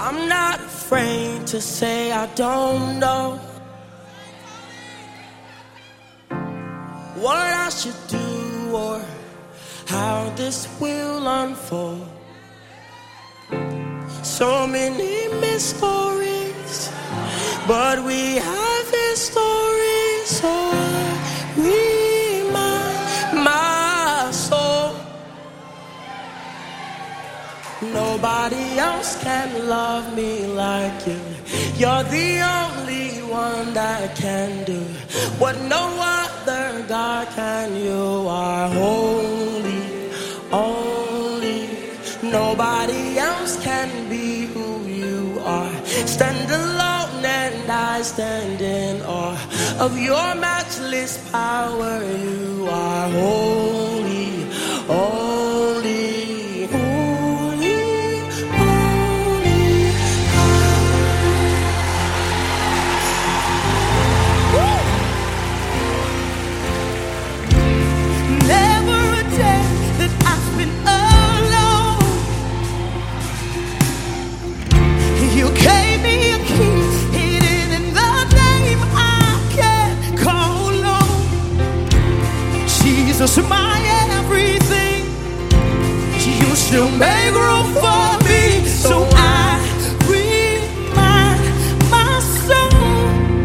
I'm not afraid to say I don't know what I should do or how this will unfold. So many mysteries, but we have history, so I remind my soul. Nobody else can love me like you. You're the only one that can do what no other God can. You are holy, only. Nobody else can be who you are. Stand alone and I stand in awe of your matchless power. You are holy, only. You gave me a key, hidden in the name I can't call on. Jesus, my everything. You still make room for me, so I remind my soul.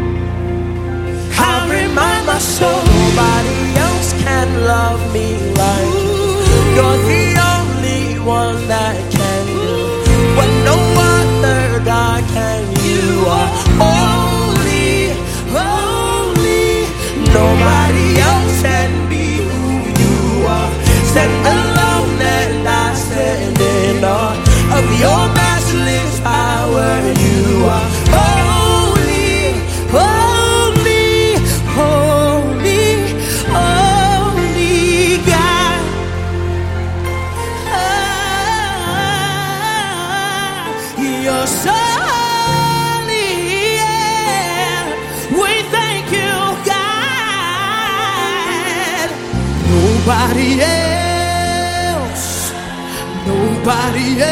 I remind my soul. Nobody else can love me like you. You're the only one that can do what no other God can. You are holy, holy. Nobody else can be who you are. Stand alone and I stand in awe of your matchless power. You are holy, holy, holy, holy God. You're so holy, yeah. We thank you, God. Nobody else, nobody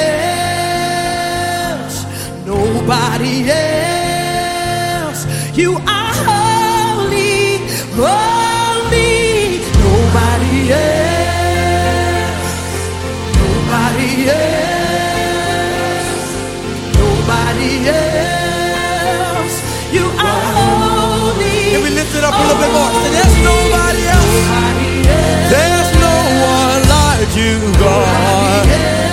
else, nobody else. You are holy, holy. Nobody else, nobody else. Nobody else, you are holy. Can we lift it up a little bit more? There's nobody else. There's no one like you, God.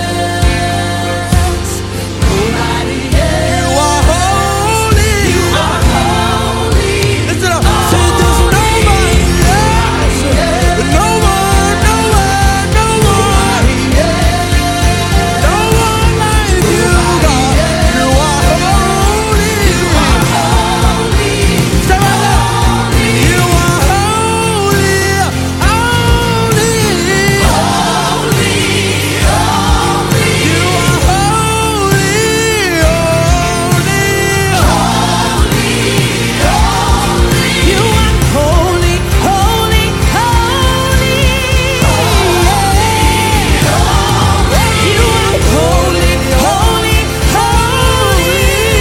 Nobody else. You are holy. You are holy. Lift it up. Say there's nobody else. No one, no one, no one. No one like you, God. You are holy. Say right there. You are holy, holy. You are holy, holy. You are holy, holy, holy. You are holy, holy, holy.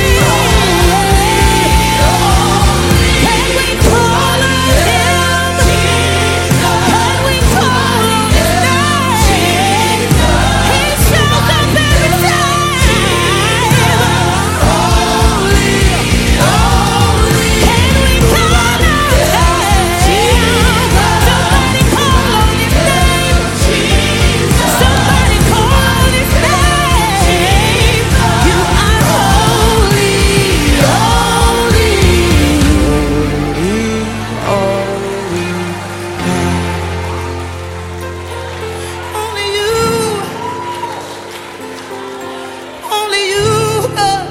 Can we call on Him? Can we call on His name? He shows up every time. Can we call on Him? Somebody call on His name. Somebody call on His name. You are holy, holy. Only you, only you, God.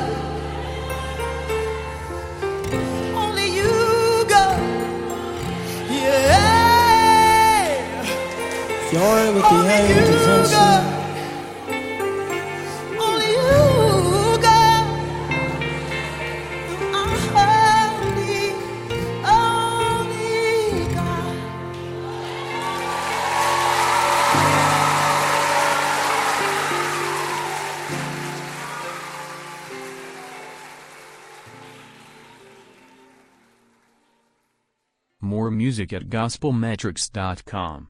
Only you, God. Yeah. Join with the Only angels and you, sing. God. Only you, God. You are holy, only God. More music at gospelmetrics.com.